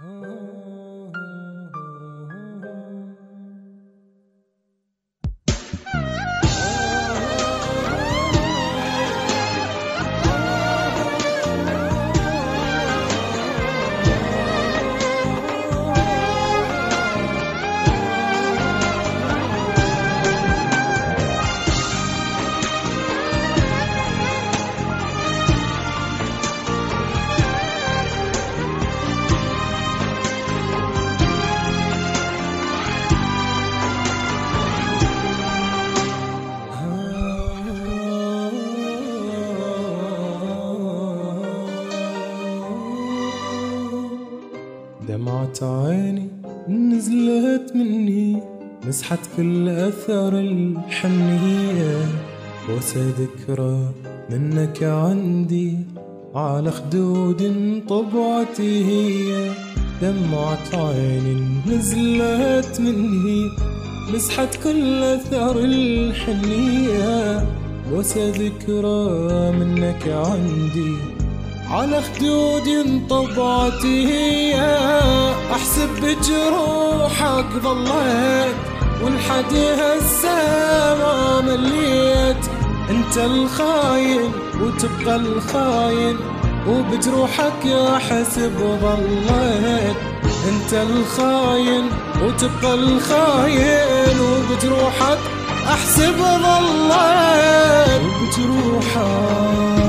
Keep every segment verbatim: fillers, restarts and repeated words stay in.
دمعة عيني نزلت مني، مسحت كل أثر الحنية، بوسة ذكرى منك عندي على خدود طبعتي هي. دمعة عيني نزلت مني، مسحت كل أثر الحنية، بوسة ذكرى منك عندي على خدود طبعتي هي. احسب بجروحك ظليت ولحد هسه ما مليت، انت الخاين وتبقى الخاين، وبجروحك احسب ظليت. انت الخاين وتبقى الخاين، وبجروحك احسب ظليت، وبجروحك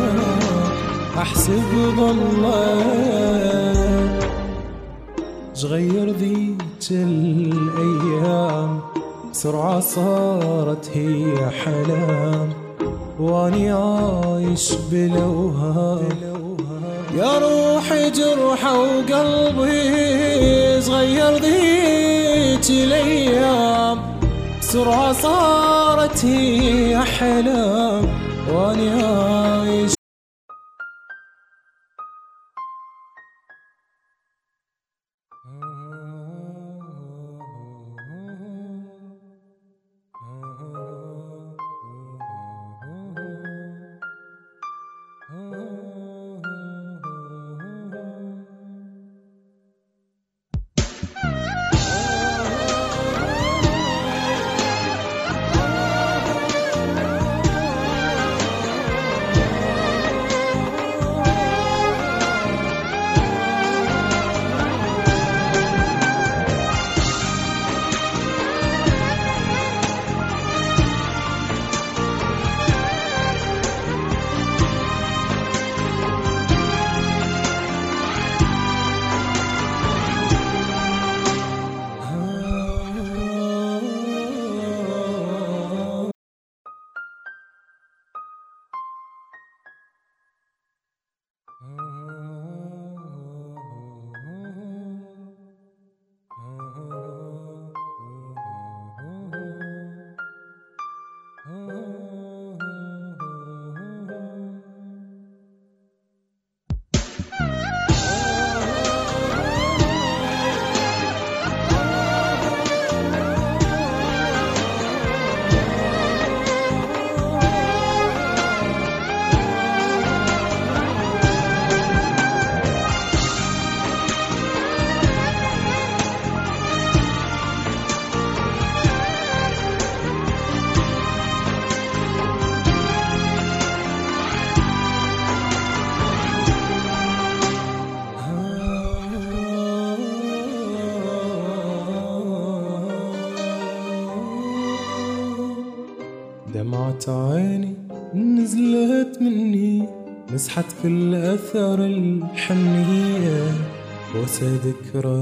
احسب ظليت. شغير ذيك الايام بسرعة صارت هي حلام، واني عايش بلوهام. يا روحي جرحة وقلبي صغير ذيك الايام، بسرعة صارت هي حلام، واني عايش دمعة عيني نزلت مني، مسحت كل أثر الحنية، بوسة ذكرى